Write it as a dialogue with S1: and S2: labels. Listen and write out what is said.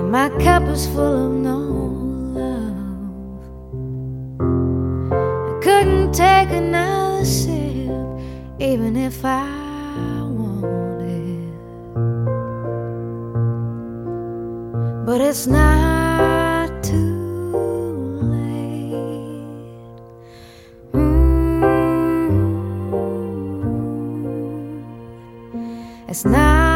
S1: My cup is full of no love. I couldn't take another sip, even if I wanted. But it's not too late. It's not